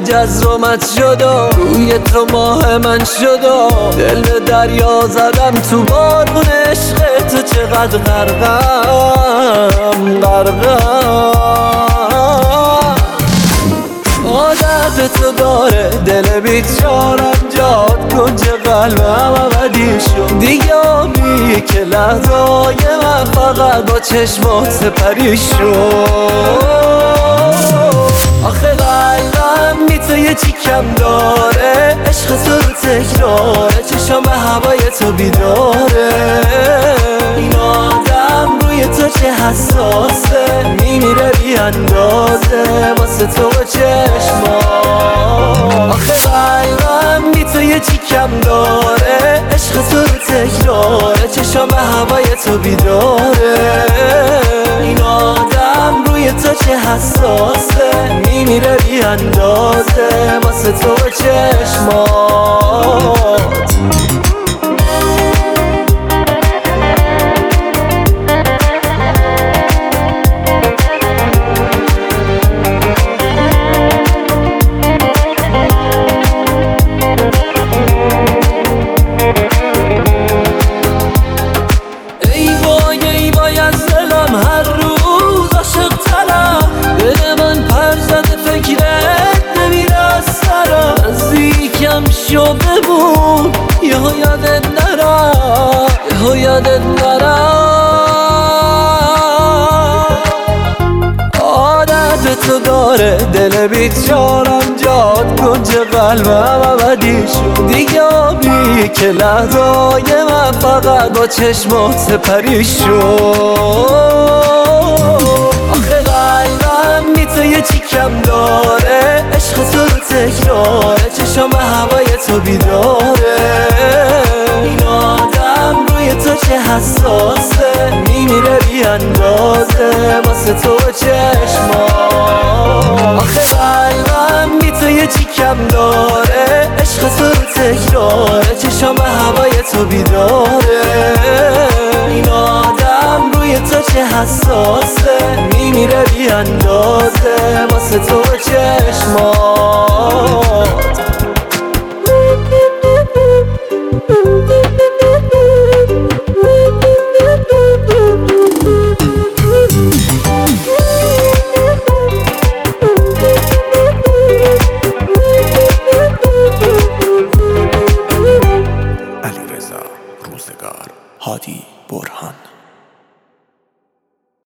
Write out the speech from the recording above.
جزر و مد شد و روی تو ماه من شد و دل به دریا زدم تو بارون عشق تو. چقدر غرقم عادت تو داره دل بیچارم جاد کنج قلبم ابدی شد دیگه آبی که لحظای من فقط با چشمات سپری شد. آخه قلبم بی تو یه چی کم داره، عشق تو رو تکراره، چشم به هوای تو بیداره. این آدم روی تو چه حساسه، میمیره بی اندازه واسه تو و چشمات. آخه قلبم بی تو یه چی کم داره، عشق تو رو تکراره، چشم به هوای تو بیداره. این آدم روی تو چه حساسه، میمیره بی اندازه واسه تو و چشمات. ای وای از دلم هر روز عاشق ترم، دل من پر زده فکرت نمیره از سرم. نزدیکم شو بمون یهو یادت نرم، یهو یادت نرم. عادت تو داره دل بیچارم جاد کنج قلبم ابدی شد دیگه آبی که لحظای من فقط با چشمات سپری شد. آخه قلبم بی تو یه چی کم داره، عشق تو رو تکراره، چشم به هوای تو بیداره. این آدم روی تو چه حساسه، میمیره بی اندازه واسه تو و چشمات. آخه قلبم بی تو یه چی کم داره، عشق تو رو تکراره، چشم به هوای تو بیداره. این آدم روی تو چه حساسه، میمیره بی اندازه واسه تو و چشمات. علیرضا روزگار، هادی برهان.